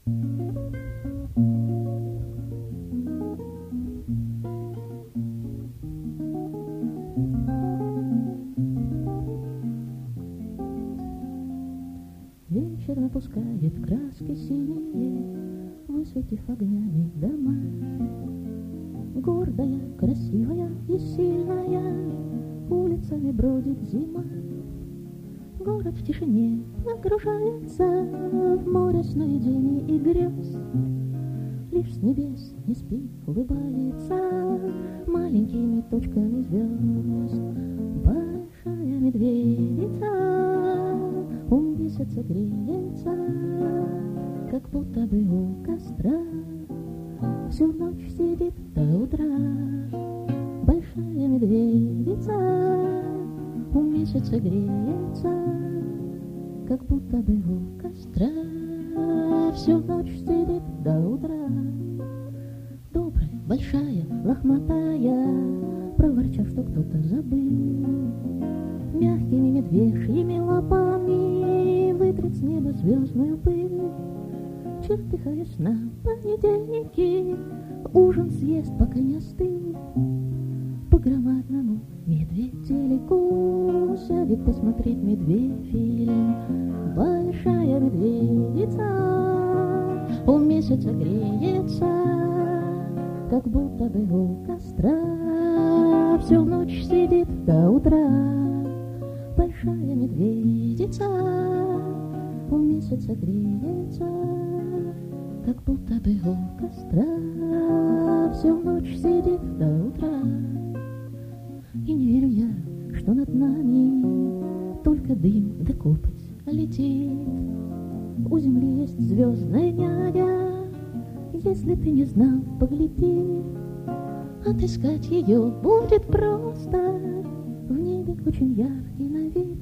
Вечер напускает краски синие, высветив огнями дома. Гордая, красивая и сильная, улицами бродит зима. Город в тишине погружается в море сновидений и грез. Лишь с небес не спит, улыбается маленькими точками звезд. Большая медведица у месяца греется, как будто бы у костра. Всю ночь сидит до утра. Большая медведица у месяца греется, как будто бы у костра. Всю ночь сидит до утра. Добрая, большая, лохматая, проворчав, что кто-то забыл, мягкими медвежьими лапами вытрет с неба звездную пыль. Чертыхаясь на понедельники, ужин съест, пока не остыл. По громадному медведь-телеку сядет посмотреть медведь-фильм. Большая медведица у месяца греется, как будто бы у костра. Всю ночь сидит до утра. Большая медведица у месяца греется, как будто бы у костра. Всю ночь сидит до утра. И не верю я, что над нами только дым да копоть летит. У земли есть звездная няня, если ты не знал, погляди. Отыскать ее будет просто, в небе очень яркий на вид.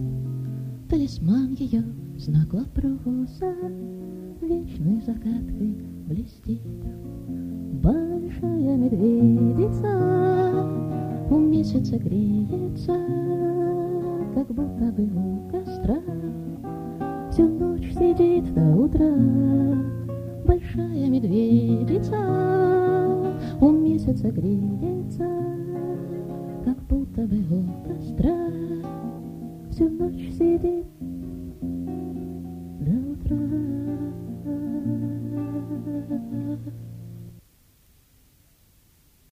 Талисман ее, знак вопроса, вечной загадкой блестит. Большая медведица у месяца греется, как будто бы у костра. Всю ночь сидит до утра. Большая медведица у месяца греется, как будто бы у костра. Всю ночь сидит